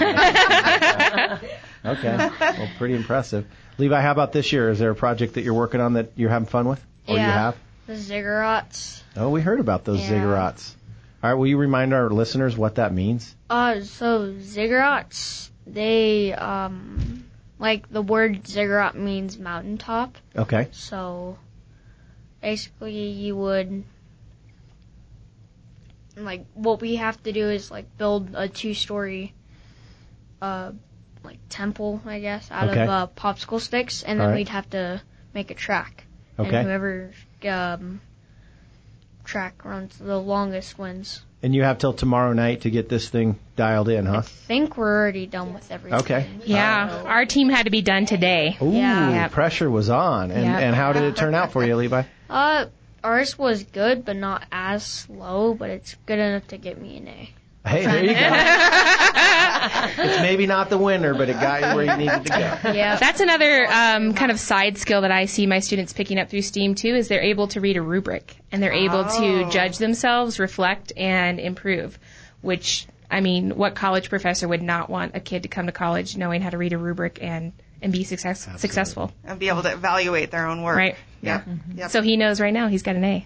Okay. Well, pretty impressive. Levi, how about this year? Is there a project that you're working on that you're having fun with? Or yeah. you have? The ziggurats. Oh, we heard about those Yeah. ziggurats. All right, will you remind our listeners what that means? Uh, so ziggurats, they, um, like the word ziggurat means mountaintop. Okay. So, basically you would, like, what we have to do is, like, build a two-story, uh, like, temple, I guess, out Okay. of, uh, popsicle sticks, and then All right. we'd have to make a track. Okay. And whoever, um, track runs the longest wins. And you have till tomorrow night to get this thing dialed in, huh? I think we're already done with everything. Okay. Yeah, our team had to be done today. Ooh, Yeah. pressure was on. And, Yep. and how did it turn out for you, Levi? Uh, ours was good, but not as slow, but it's good enough to get me an A. Hey, there you go. It's maybe not the winner, but it got you where you needed to go. Yeah, that's another um, kind of side skill that I see my students picking up through STEAM too. Is they're able to read a rubric and they're able to judge themselves, reflect, and improve. Which, I mean, what college professor would not want a kid to come to college knowing how to read a rubric and and be success, successful And be able to evaluate their own work. Right. Yeah. Yep. So he knows right now he's got an A.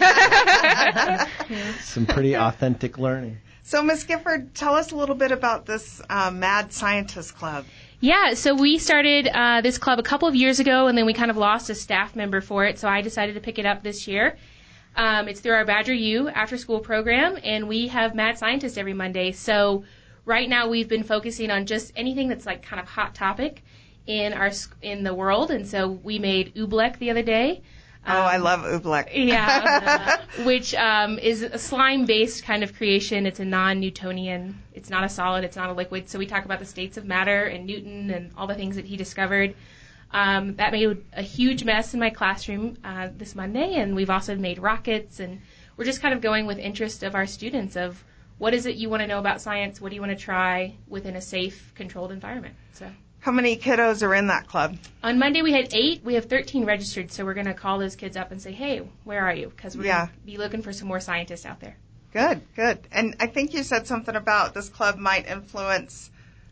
Some pretty authentic learning. So, Miz Gifford, tell us a little bit about this uh, Mad Scientist Club. Yeah, so we started uh, this club a couple of years ago, and then we kind of lost a staff member for it, so I decided to pick it up this year. Um, it's through our Badger U after-school program, and we have Mad Scientist every Monday. So right now we've been focusing on just anything that's like kind of hot topic in our in the world, and so we made oobleck the other day. Oh, I love oobleck. Yeah, which um, is a slime-based kind of creation. It's a non-Newtonian. It's not a solid. It's not a liquid. So we talk about the states of matter and Newton and all the things that he discovered. Um, that made a huge mess in my classroom uh, this Monday, and we've also made rockets, and we're just kind of going with interest of our students of what is it you want to know about science, what do you want to try within a safe, controlled environment. So. How many kiddos are in that club? On Monday we had eight. We have thirteen registered, so we're going to call those kids up and say, hey, where are you? Because we're Yeah. going to be looking for some more scientists out there. Good, good. And I think you said something about this club might influence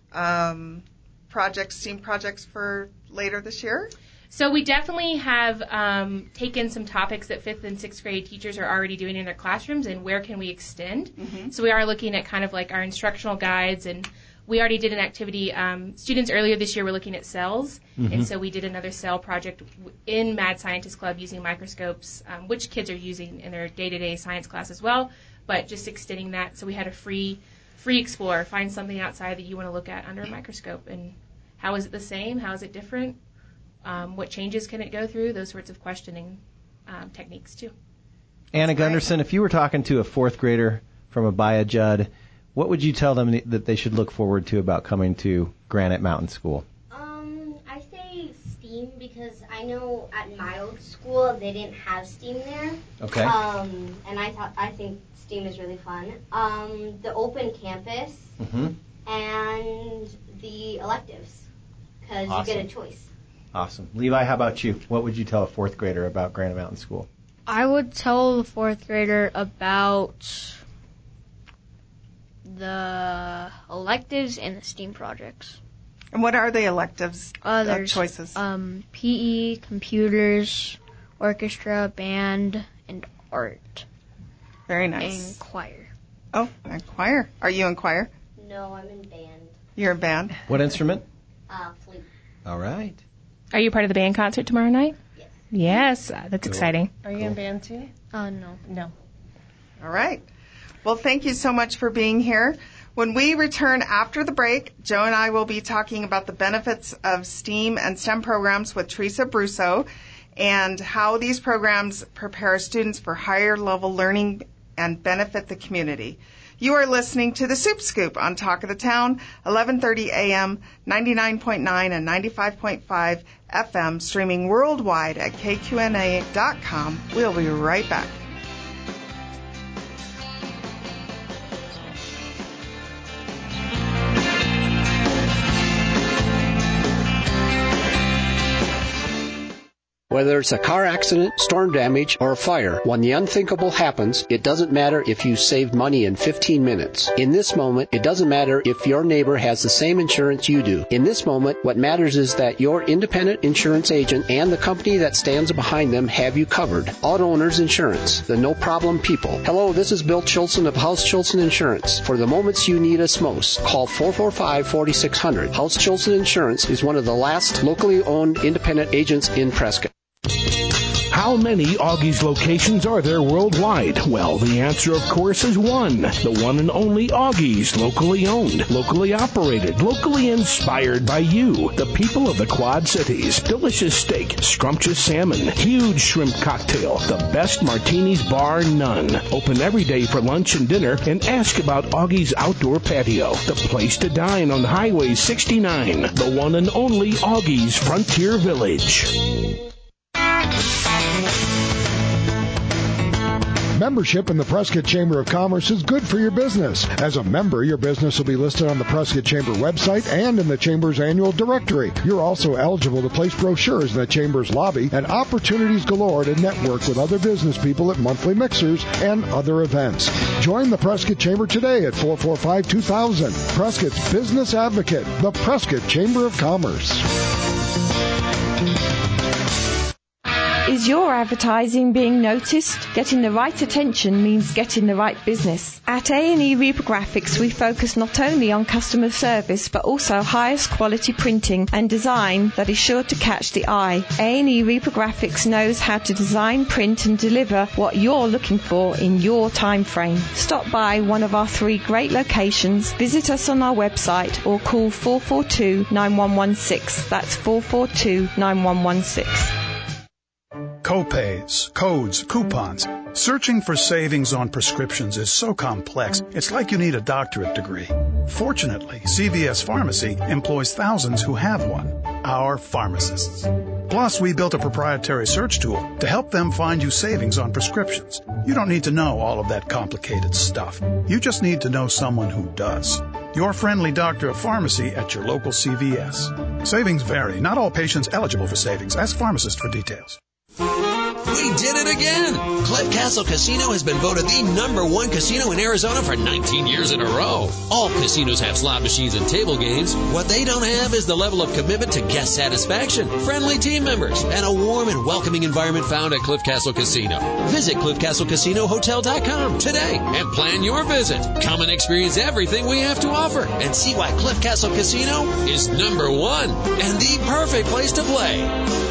um, projects, STEAM projects for later this year? So we definitely have um, taken some topics that fifth and sixth grade teachers are already doing in their classrooms, and where can we extend? Mm-hmm. So we are looking at kind of like our instructional guides, and we already did an activity. Um, students earlier this year were looking at cells, Mhm. and so we did another cell project w- in Mad Scientist Club using microscopes, um, which kids are using in their day-to-day science class as well, but just extending that. So we had a free free explore, find something outside that you want to look at under a microscope, and how is it the same? How is it different? Um, what changes can it go through? Those sorts of questioning um, techniques too. Anna Gunderson, if you were talking to a fourth grader from Abaya Judd, what would you tell them that they should look forward to about coming to Granite Mountain School? Um, I say STEAM because I know at my old school they didn't have STEAM there. Okay. Um, and I thought I think STEAM is really fun. Um, the open campus Mm-hmm. and the electives because you get a Awesome. choice. Awesome. Levi, how about you? What would you tell a fourth grader about Granite Mountain School? I would tell the fourth grader about the electives and the STEAM projects. And what are the electives Uh, uh, there's choices? Um, P E, computers, orchestra, band, and art. Very nice. And choir. Oh, and choir. Are you in choir? No, I'm in band. You're in band? What instrument? Uh, flute. All right. Are you part of the band concert tomorrow night? Yes. Yes, uh, that's Cool. exciting. Are you in band too? Uh, no. No. All right. Well, thank you so much for being here. When we return after the break, Joe and I will be talking about the benefits of STEAM and STEM programs with Teresa Brusso and how these programs prepare students for higher level learning and benefit the community. You are listening to the Soup Scoop on Talk of the Town, eleven thirty a.m., ninety-nine point nine and ninety-five point five F M, streaming worldwide at K Q N A dot com. We'll be right back. Whether it's a car accident, storm damage, or a fire, when the unthinkable happens, it doesn't matter if you saved money in fifteen minutes. In this moment, it doesn't matter if your neighbor has the same insurance you do. In this moment, what matters is that your independent insurance agent and the company that stands behind them have you covered. Auto Owners Insurance, the no-problem people. Hello, this is Bill Chilson of House Chilson Insurance. For the moments you need us most, call four four five, four six zero zero. House Chilson Insurance is one of the last locally owned independent agents in Prescott. How many Augie's locations are there worldwide? Well, the answer, of course, is one. The one and only Augie's, locally owned, locally operated, locally inspired by you, the people of the Quad Cities. Delicious steak, scrumptious salmon, huge shrimp cocktail, the best martinis bar none. Open every day for lunch and dinner, and ask about Augie's Outdoor Patio, the place to dine on Highway sixty-nine, the one and only Augie's Frontier Village. Membership in the Prescott Chamber of Commerce is good for your business. As a member, your business will be listed on the Prescott Chamber website and in the Chamber's annual directory. You're also eligible to place brochures in the Chamber's lobby and opportunities galore to network with other business people at monthly mixers and other events. Join the Prescott Chamber today at four four five, two thousand. Prescott's Business Advocate, the Prescott Chamber of Commerce. Is your advertising being noticed? Getting the right attention means getting the right business. At A and E Reprographics, we focus not only on customer service, but also highest quality printing and design that is sure to catch the eye. A and E Reprographics knows how to design, print, and deliver what you're looking for in your time frame. Stop by one of our three great locations, visit us on our website, or call four four two, nine one one six. That's four four two, nine one one six. Co-pays, codes, coupons. Searching for savings on prescriptions is so complex, it's like you need a doctorate degree. Fortunately, C V S Pharmacy employs thousands who have one, our pharmacists. Plus, we built a proprietary search tool to help them find you savings on prescriptions. You don't need to know all of that complicated stuff. You just need to know someone who does. Your friendly doctor of pharmacy at your local C V S. Savings vary. Not all patients eligible for savings. Ask pharmacist for details. We did it again! Cliff Castle Casino has been voted the number one casino in Arizona for nineteen years in a row. All casinos have slot machines and table games. What they don't have is the level of commitment to guest satisfaction, friendly team members, and a warm and welcoming environment found at Cliff Castle Casino. Visit cliff castle casino hotel dot com today and plan your visit. Come and experience everything we have to offer and see why Cliff Castle Casino is number one and the perfect place to play.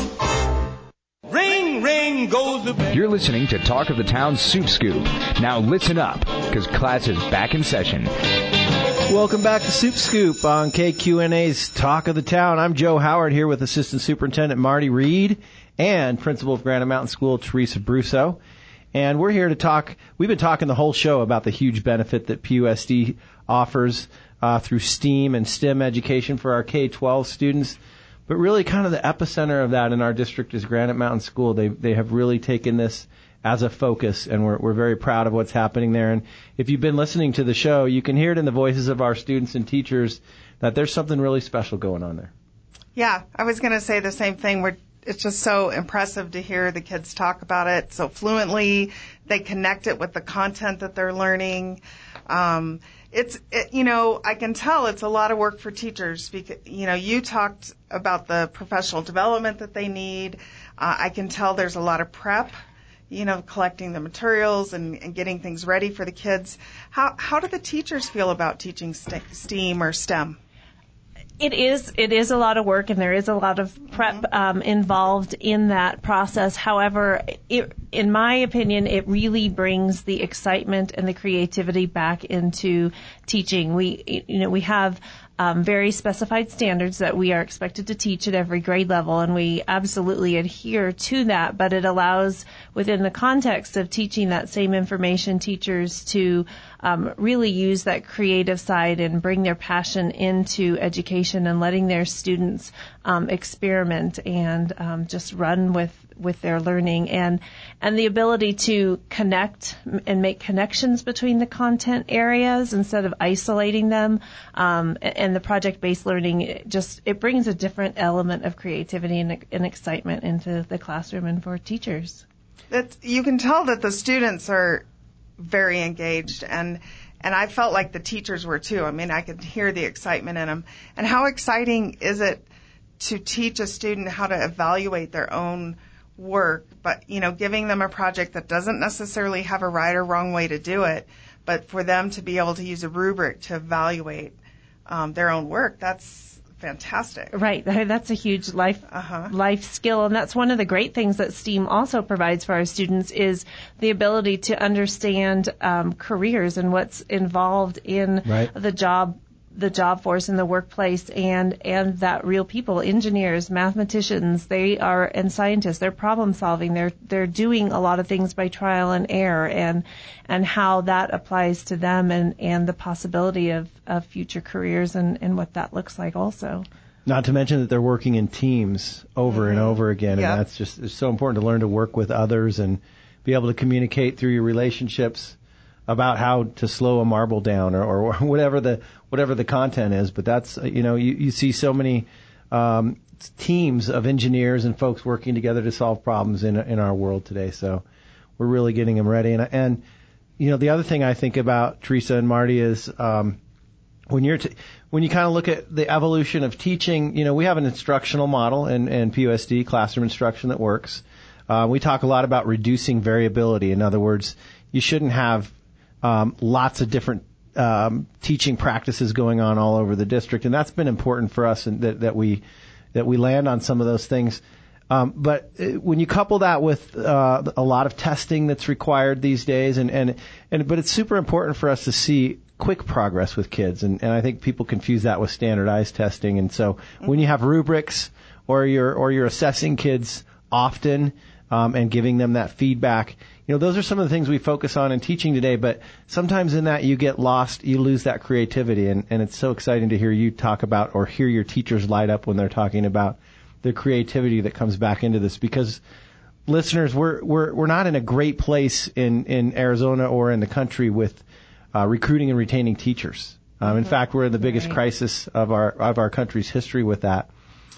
Ring, ring goes the bell. You're listening to Talk of the Town Soup Scoop. Now listen up, because class is back in session. Welcome back to Soup Scoop on K Q N A's Talk of the Town. I'm Joe Howard here with Assistant Superintendent Marty Reed and Principal of Granite Mountain School, Teresa Brusso. And we're here to talk, we've been talking the whole show about the huge benefit that P U S D offers uh, through STEAM and STEM education for our K twelve students. But really kind of the epicenter of that in our district is Granite Mountain School. They they have really taken this as a focus, and we're we're very proud of what's happening there. And if you've been listening to the show, you can hear it in the voices of our students and teachers that there's something really special going on there. Yeah, I was going to say the same thing. We're, it's just so impressive to hear the kids talk about it so fluently. They connect it with the content that they're learning. Um, It's, it, you know, I can tell it's a lot of work for teachers because, you know, you talked about the professional development that they need. Uh, I can tell there's a lot of prep, you know, collecting the materials and, and getting things ready for the kids. How, how do the teachers feel about teaching st- STEAM or STEM? It is it is a lot of work, and there is a lot of prep um, involved in that process. However, it, in my opinion, it really brings the excitement and the creativity back into teaching. We you know we have um, very specified standards that we are expected to teach at every grade level, and we absolutely adhere to that. But it allows, within the context of teaching that same information, teachers to um, really use that creative side and bring their passion into education and letting their students um, experiment and um, just run with with their learning, and and the ability to connect and make connections between the content areas instead of isolating them, um, and the project-based learning, it just it brings a different element of creativity and, and excitement into the classroom and for teachers. That's, you can tell that the students are very engaged, and and I felt like the teachers were too. I mean, I could hear the excitement in them. And how exciting is it to teach a student how to evaluate their own work, but, you know, giving them a project that doesn't necessarily have a right or wrong way to do it, but for them to be able to use a rubric to evaluate um, their own work, that's fantastic. Right. That's a huge life uh-huh. life skill, and that's one of the great things that STEAM also provides for our students is the ability to understand um, careers and what's involved in right. the job the job force in the workplace, and and that real people, engineers, mathematicians, they are, and scientists, they're problem solving, they're they're doing a lot of things by trial and error, and and how that applies to them, and and the possibility of of future careers, and and what that looks like also. Not to mention that they're working in teams over mm-hmm. and over again, yep. and that's just, it's so important to learn to work with others and be able to communicate through your relationships about how to slow a marble down, or, or whatever the whatever the content is. But that's, you know, you, you see so many um, teams of engineers and folks working together to solve problems in in our world today. So we're really getting them ready. And and you know, the other thing I think about, Teresa and Marty, is um, when you're t- when you kind of look at the evolution of teaching. You know, we have an instructional model in, in P U S D, classroom instruction, that works. Uh, we talk a lot about reducing variability. In other words, you shouldn't have Um, lots of different um, teaching practices going on all over the district, and that's been important for us, and that, that we that we land on some of those things. Um, but when you couple that with uh, a lot of testing that's required these days, and, and and but it's super important for us to see quick progress with kids, and, and I think people confuse that with standardized testing. And so when you have rubrics, or you're or you're assessing kids often um, and giving them that feedback, you know, those are some of the things we focus on in teaching today, but sometimes in that you get lost, you lose that creativity, and, and it's so exciting to hear you talk about, or hear your teachers light up when they're talking about the creativity that comes back into this, because listeners, we're we're we're not in a great place in, in Arizona or in the country with uh, recruiting and retaining teachers. Um, in fact, we're in the biggest right. crisis of our of our country's history with that.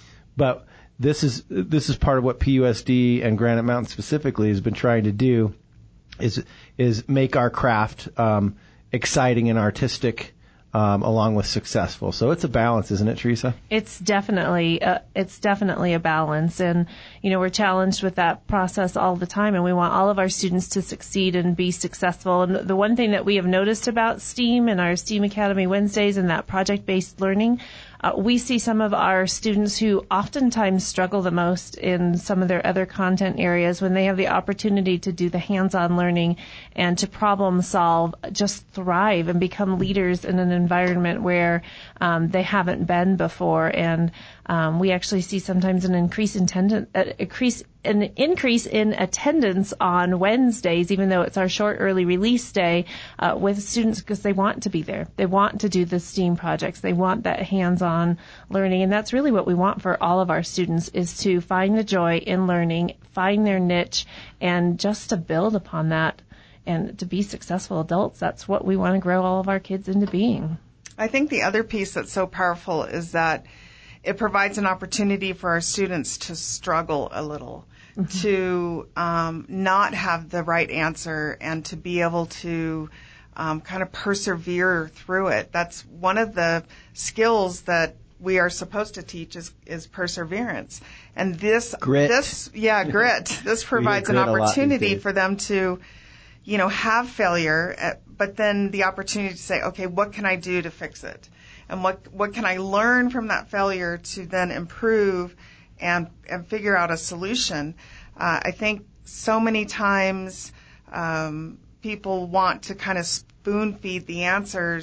But this is this is part of what P U S D and Granite Mountain specifically has been trying to do, is is make our craft um, exciting and artistic, um, along with successful. So it's a balance, isn't it, Teresa? It's definitely a, it's definitely a balance, and you know, we're challenged with that process all the time, and we want all of our students to succeed and be successful. And the one thing that we have noticed about STEAM and our STEAM Academy Wednesdays and that project-based learning, Uh, we see some of our students who oftentimes struggle the most in some of their other content areas, when they have the opportunity to do the hands-on learning and to problem solve, just thrive and become leaders in an environment where um, they haven't been before. And um, we actually see sometimes an increase in tendon, uh, increase an increase in attendance on Wednesdays, even though it's our short early release day, uh, with students, because they want to be there. They want to do the STEAM projects. They want that hands-on learning. And that's really what we want for all of our students, is to find the joy in learning, find their niche, and just to build upon that and to be successful adults. That's what we want to grow all of our kids into being. I think the other piece that's so powerful is that it provides an opportunity for our students to struggle a little, mm-hmm. to um, not have the right answer, and to be able to um, kind of persevere through it. That's one of the skills that we are supposed to teach, is, is perseverance. And this, grit. this, yeah, grit. This provides an opportunity for them to, you know, have failure, but then the opportunity to say, okay, what can I do to fix it? And what what can I learn from that failure to then improve and and figure out a solution? Uh, I think so many times um, people want to kind of spoon feed the answers,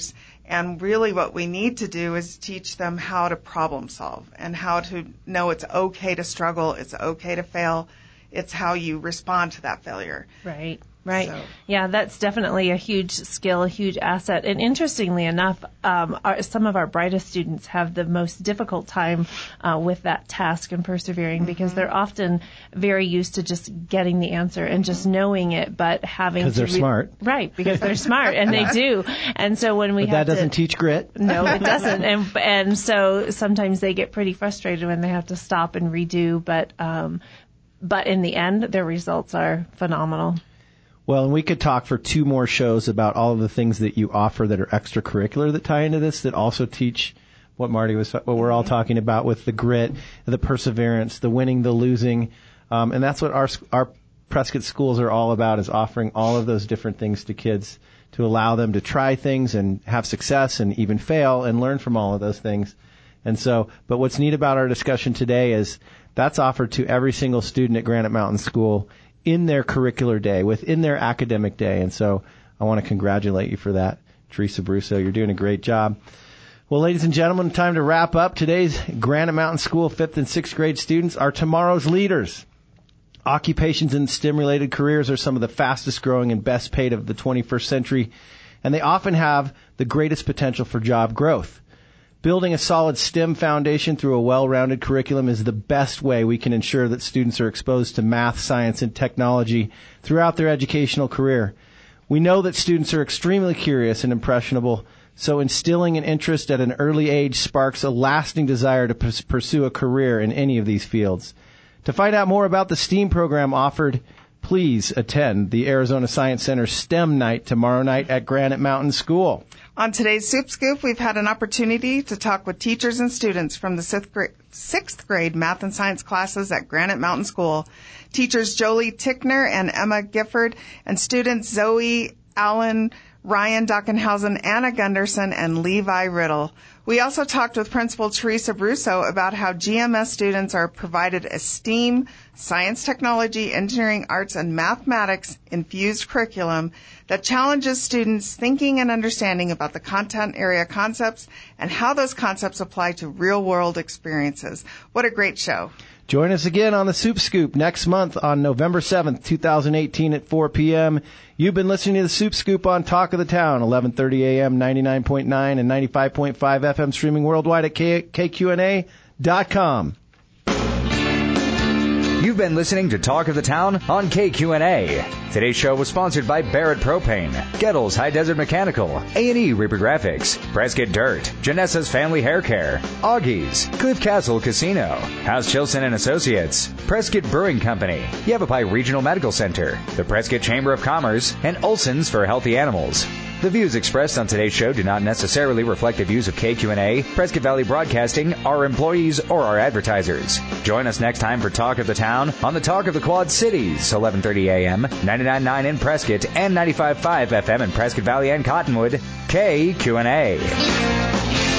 And really what we need to do is teach them how to problem solve and how to know it's okay to struggle, it's okay to fail. It's how you respond to that failure. Right. Right. So. Yeah, that's definitely a huge skill, a huge asset. And interestingly enough, um, our, some of our brightest students have the most difficult time uh, with that task and persevering, mm-hmm. because they're often very used to just getting the answer and just knowing it, but having to... Because they're re- smart. Right, because they're smart, and they do. And so when we but have that doesn't to, teach grit. No, it doesn't. And and so sometimes they get pretty frustrated when they have to stop and redo, but um, but in the end, their results are phenomenal. Well, and we could talk for two more shows about all of the things that you offer that are extracurricular that tie into this, that also teach what Marty was, what we're all talking about with the grit, the perseverance, the winning, the losing. Um, and that's what our, our Prescott schools are all about, is offering all of those different things to kids to allow them to try things and have success and even fail and learn from all of those things. And so, but what's neat about our discussion today is that's offered to every single student at Granite Mountain School in their curricular day, within their academic day. And so I want to congratulate you for that, Teresa Brusso. You're doing a great job. Well, ladies and gentlemen, time to wrap up. Today's Granite Mountain School fifth and sixth grade students are tomorrow's leaders. Occupations and STEM-related careers are some of the fastest growing and best paid of the twenty-first century, and they often have the greatest potential for job growth. Building a solid STEM foundation through a well-rounded curriculum is the best way we can ensure that students are exposed to math, science, and technology throughout their educational career. We know that students are extremely curious and impressionable, so instilling an interest at an early age sparks a lasting desire to p- pursue a career in any of these fields. To find out more about the STEAM program offered, please attend the Arizona Science Center STEM Night tomorrow night at Granite Mountain School. On today's Soup Scoop, we've had an opportunity to talk with teachers and students from the sixth grade, sixth grade math and science classes at Granite Mountain School. Teachers Jolie Tickner and Emma Gifford, and students Zoe Allen, Ryan Dockenhausen, Anna Gunderson, and Levi Riddle. We also talked with Principal Teresa Brusso about how G M S students are provided a STEAM, science, technology, engineering, arts, and mathematics infused curriculum that challenges students' thinking and understanding about the content area concepts and how those concepts apply to real-world experiences. What a great show. Join us again on the Soup Scoop next month on November seventh, twenty eighteen at four p.m. You've been listening to the Soup Scoop on Talk of the Town, eleven thirty a.m., ninety-nine point nine and ninety-five point five F M, streaming worldwide at K Q N A dot com. You've been listening to Talk of the Town on K Q N A. Today's show was sponsored by Barrett Propane, Gettles High Desert Mechanical, A and E Reprographics, Prescott Dirt, Janessa's Family Hair Care, Augie's, Cliff Castle Casino, House Chilson and Associates, Prescott Brewing Company, Yavapai Regional Medical Center, the Prescott Chamber of Commerce, and Olson's for Healthy Animals. The views expressed on today's show do not necessarily reflect the views of K Q N A, Prescott Valley Broadcasting, our employees, or our advertisers. Join us next time for Talk of the Town on the Talk of the Quad Cities, eleven thirty a.m., ninety-nine point nine in Prescott, and ninety-five point five F M in Prescott Valley and Cottonwood, K Q N A.